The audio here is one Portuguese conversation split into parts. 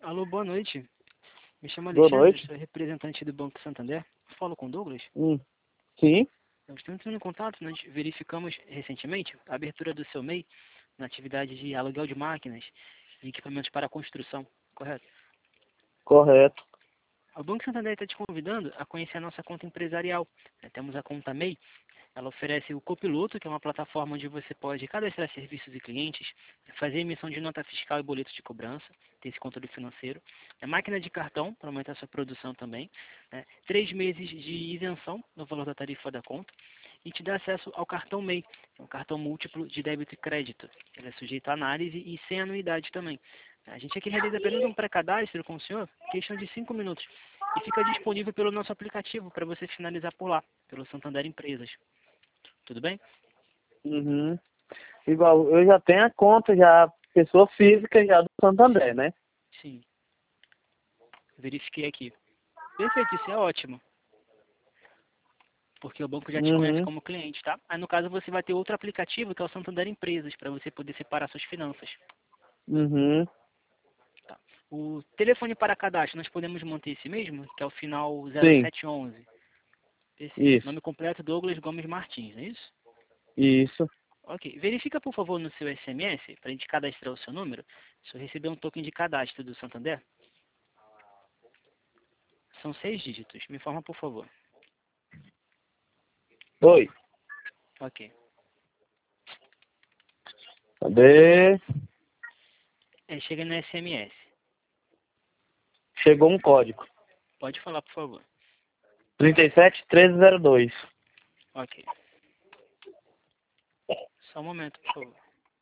Alô, boa noite. Me chamo Boa Alexandre, noite. sou representante do Banco Santander. Falo com o Douglas. Sim. Nós estamos entrando em contato, nós verificamos recentemente a abertura do seu MEI na atividade de aluguel de máquinas e equipamentos para construção, correto? Correto. O Banco Santander está te convidando a conhecer a nossa conta empresarial. Temos a conta MEI. Ela oferece o Copiloto, que é uma plataforma onde você pode cadastrar serviços e clientes, fazer emissão de nota fiscal e boletos de cobrança, ter esse controle financeiro. É máquina de cartão, para aumentar a sua produção também. 3 meses de isenção no valor da tarifa da conta. E te dá acesso ao cartão MEI, que é um cartão múltiplo de débito e crédito. Ele é sujeito à análise e sem anuidade também. A gente aqui realiza apenas um pré-cadastro com o senhor, questão de 5 minutos. E fica disponível pelo nosso aplicativo para você finalizar por lá, pelo Santander Empresas. Tudo bem? Uhum. Igual, eu já tenho a conta, já, pessoa física já do Santander, né? Sim. Verifiquei aqui. Perfeito, isso é ótimo. Porque o banco já te conhece Uhum. como cliente, tá? Aí no caso você vai ter outro aplicativo que é o Santander Empresas, para você poder separar suas finanças. Uhum. Tá. O telefone para cadastro, nós podemos manter esse mesmo, que é o final Sim. 0711. Perfeito. Isso. Nome completo Douglas Gomes Martins, não é isso? Isso. Ok. Verifica, por favor, no seu SMS, para a gente cadastrar o seu número, se eu receber um token de cadastro do Santander. São 6 dígitos. Me informa, por favor. Oi. Ok. Cadê? Chega no SMS. Chegou um código. Pode falar, por favor. 371302. Ok. Só um momento, por favor.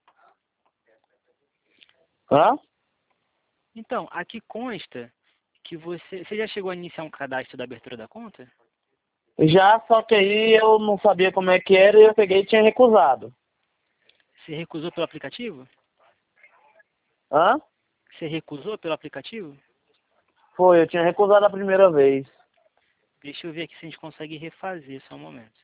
Hã? Então, aqui consta que você já chegou a iniciar um cadastro da abertura da conta? Já, só que aí eu não sabia como é que era e eu peguei e tinha recusado. Você recusou pelo aplicativo? Hã? Você recusou pelo aplicativo? Foi, eu tinha recusado a primeira vez. Deixa eu ver aqui se a gente consegue refazer, só um momento.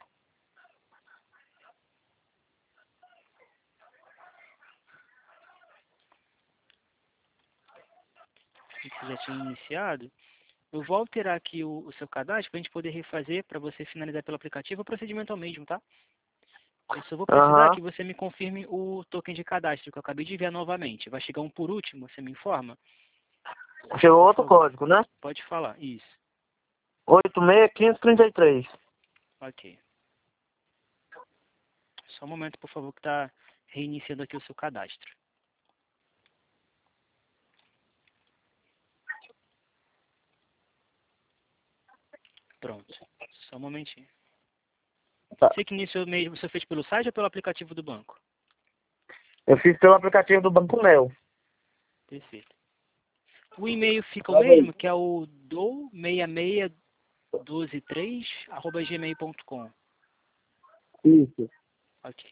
Se você já tinha iniciado, eu vou alterar aqui o seu cadastro para a gente poder refazer, para você finalizar pelo aplicativo. O procedimento é o mesmo, tá? Eu só vou precisar Aham. que você me confirme o token de cadastro, que eu acabei de enviar novamente. Vai chegar um por último, você me informa? Chegou Por outro favor. código, né? Pode falar. Isso. 861533. Ok. Só um momento, por favor, que está reiniciando aqui o seu cadastro. Pronto. Só um momentinho. Tá. Você que iniciou mesmo, você fez pelo site ou pelo aplicativo do banco? Eu fiz pelo aplicativo do Banco Neo. Perfeito. O e-mail fica o Salve aí. mesmo, que é o do66123@gmail.com. Isso. Ok.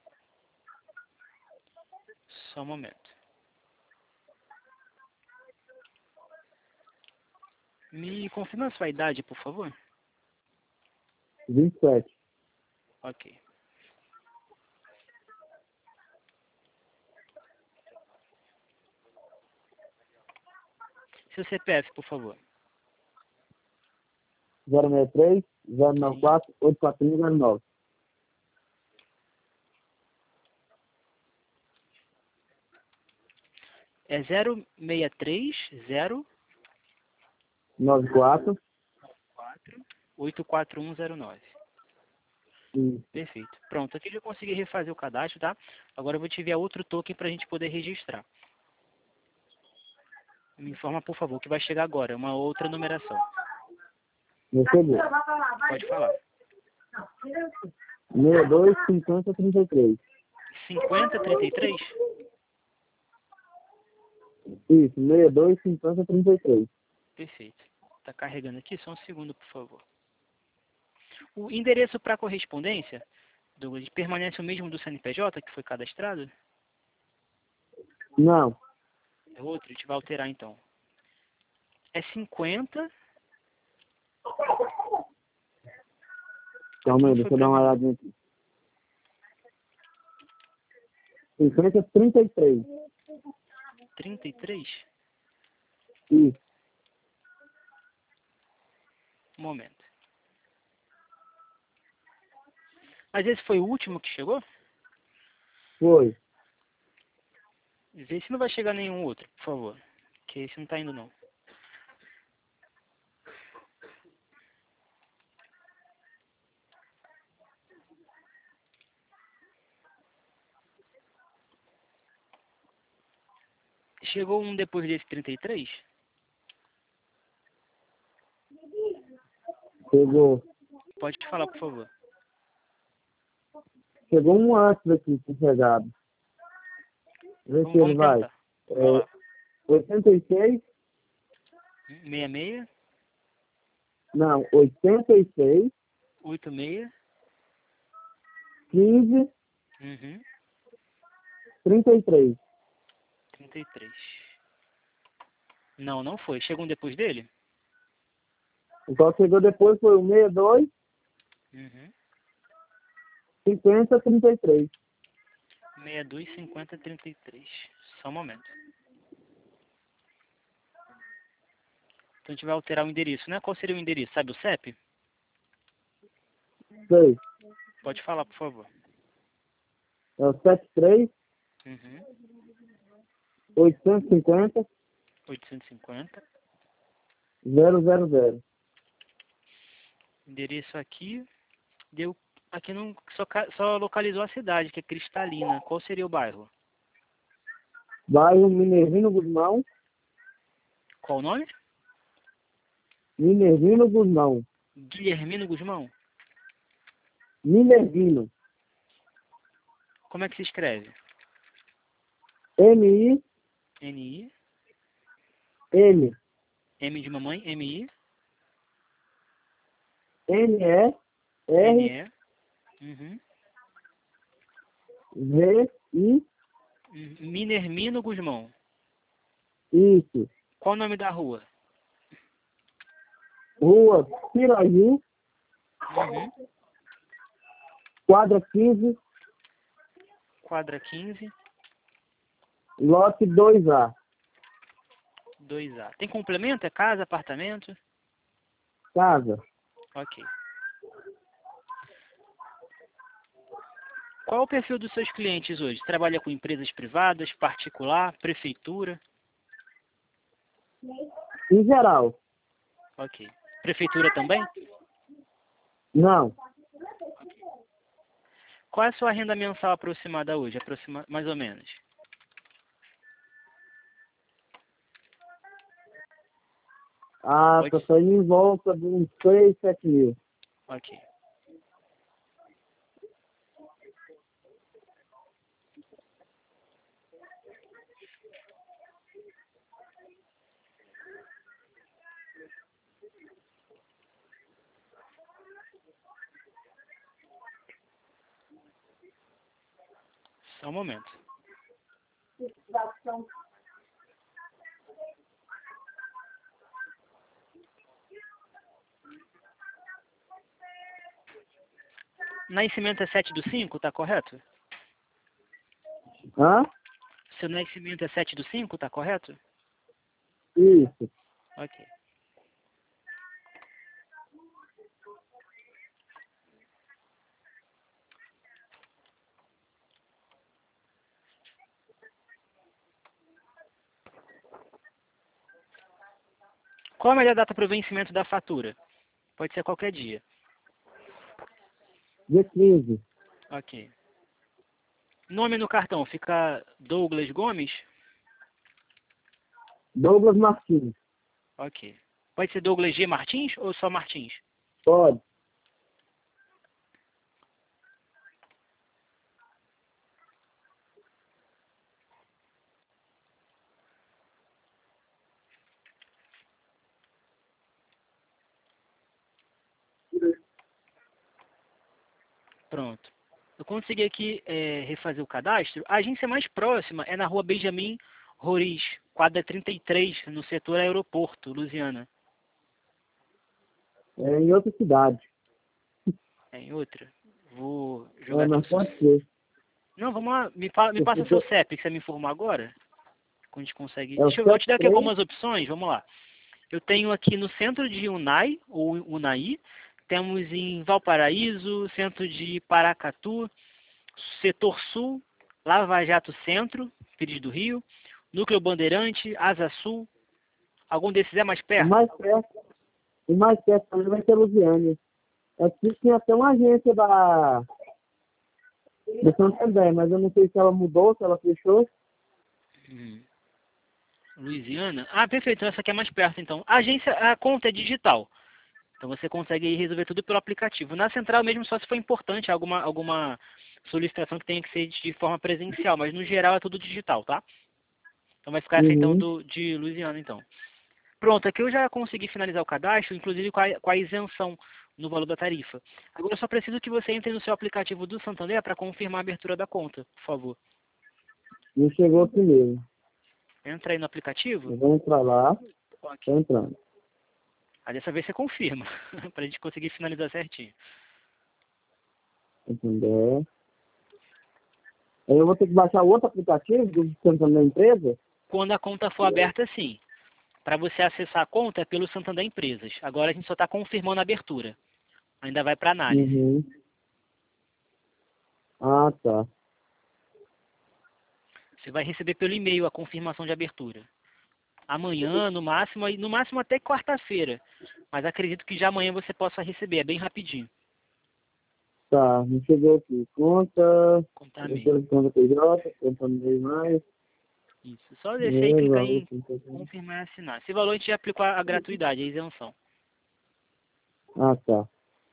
Só um momento. Me confirma a sua idade, por favor? 27. Ok. Seu CPF, por favor. 063 Sim. 094 84109. É 0630 94. 84109. Isso. Perfeito. Pronto, aqui já consegui refazer o cadastro, tá? Agora eu vou te enviar outro token para a gente poder registrar. Me informa, por favor, que vai chegar agora, uma outra numeração. Recebeu. Pode falar. 62 50 33. 5033? Isso, 62 50 33. Perfeito. Está carregando aqui, só um segundo, por favor. O endereço para correspondência, Douglas, permanece o mesmo do CNPJ que foi cadastrado? Não. É outro, a gente vai alterar então. É 50. Calma Aqui aí, não foi deixa eu para dar uma mim, não. olhadinha aqui. 50 33. 33? Isso. Um momento. Mas esse foi o último que chegou? Foi. Vê se não vai chegar nenhum outro, por favor. Que esse não tá indo, não. Chegou um depois desse 33? Chegou. Pode falar, por favor. Chegou um antes aqui, sossegado. Vê se ele Vamos vai. tentar. Vai lá. 86. 66, Não, 86, 86, 15, uhum, 33. 33. Não, não foi. Chegou um depois dele? Então chegou depois foi o 62, Uhum. 50, 33. 62, 50, 33. Só um momento. Então a gente vai alterar o endereço, né? Qual seria o endereço? Sabe o CEP? Sei. Pode falar, por favor. É o 73, Uhum. 850, 850. 000. Endereço aqui. Deu. Aqui não só localizou a cidade, que é Cristalina. Qual seria o bairro? Bairro Minervino Guzmão. Qual o nome? Minervino Guzmão. Guilhermino Guzmão. Minervino. Como é que se escreve? M-I-N. N-I. M de mamãe. M-I. N-E-R-V-I. N-E. Uhum. Minermino Guzmão. Isso. Qual o nome da rua? Rua Piraí, Uhum. quadra 15, Quadra 15, lote 2A. 2A. Tem complemento? É casa, apartamento? Casa. Ok. Qual é o perfil dos seus clientes hoje? Trabalha com empresas privadas, particular, prefeitura? Em geral. Ok. Prefeitura também? Não. Qual é a sua renda mensal aproximada hoje? Mais ou menos. Ah, Pode? tá saindo em volta de uns 6, 7 mil. Ok. Só um momento. Nascimento é 7/5, tá correto? Hã? Seu nascimento é 7/5, tá correto? Isso. Ok. Qual a melhor data para o vencimento da fatura? Pode ser qualquer dia. Dia 15. Ok. Nome no cartão fica Douglas Gomes? Douglas Martins. Ok. Pode ser Douglas G. Martins ou só Martins? Pode. Pronto. Eu consegui aqui refazer o cadastro. A agência mais próxima é na rua Benjamin Roriz, quadra 33, no setor aeroporto, Lusiana. É em outra cidade. É em outra. Vou jogar É, aqui o mas seu... pode ser. Não, vamos lá. Me passa seu CEP, que você me informou agora. a gente consegue... É o Deixa eu vou te dar aqui 73? algumas opções, vamos lá. Eu tenho aqui no centro de Unai, ou Unai, temos em Valparaíso, centro de Paracatu, setor sul, Lava Jato Centro, Pires do Rio, Núcleo Bandeirante, Asa Sul. Algum desses é mais O perto? mais perto também vai ser Lusiânia. Aqui tinha até uma agência do Santander, mas eu não sei se ela mudou, se ela fechou. Louisiana? Ah, perfeito. Então essa aqui é mais perto, então. A agência, a conta é digital. Então você consegue aí resolver tudo pelo aplicativo. Na central mesmo, só se for importante, alguma solicitação que tenha que ser de forma presencial, mas no geral é tudo digital, tá? Então vai ficar essa então Uhum. de Louisiana, então. Pronto, aqui eu já consegui finalizar o cadastro, inclusive com a isenção no valor da tarifa. Agora eu só preciso que você entre no seu aplicativo do Santander para confirmar a abertura da conta, por favor. Não chegou aqui mesmo. Entra aí no aplicativo. Eu vou entrar lá. Ok. Tô entrando. Aí dessa vez você confirma, para a gente conseguir finalizar certinho. Santander. Aí eu vou ter que baixar outro aplicativo do Santander Empresa? Quando a conta for aberta, sim. Para você acessar a conta é pelo Santander Empresas. Agora a gente só está confirmando a abertura. Ainda vai para análise. Uhum. Ah, tá. Você vai receber pelo e-mail a confirmação de abertura. Amanhã, no máximo até quarta-feira. Mas acredito que já amanhã você possa receber, é bem rapidinho. Tá, não chegou aqui. Conta, Contar abertura e-mail. de conta PJ, conta meio mais, Isso. Só descer aí e dinheiro, clicar valor, em confirmar e assinar. Esse valor a gente já aplicou a gratuidade, a isenção. Ah, tá.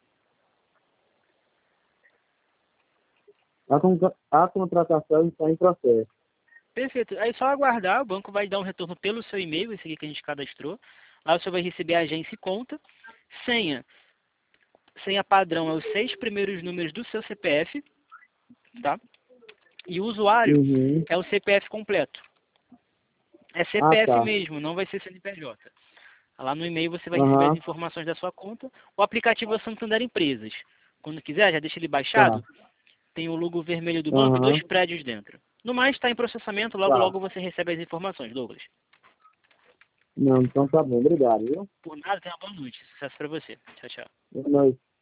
A contratação está em processo. Perfeito. Aí é só aguardar, o banco vai dar um retorno pelo seu e-mail, esse aqui que a gente cadastrou. Lá você vai receber a agência e conta. Senha. Senha padrão é os 6 primeiros números do seu CPF, tá? E o usuário Uhum. é o CPF completo. É Ah, CPF tá. mesmo, não vai ser CNPJ. Lá no e-mail você vai receber as Aham, informações da sua conta. O aplicativo é Santander Empresas. Quando quiser, já deixa ele tá. baixado. Tem o logo vermelho do banco e Aham, 2 prédios dentro. No mais, está em processamento, logo tá. logo você recebe as informações, Douglas. Não, então tá bom. Obrigado, viu? Por nada, tenha uma boa noite. Sucesso para você. Tchau, tchau. Boa noite.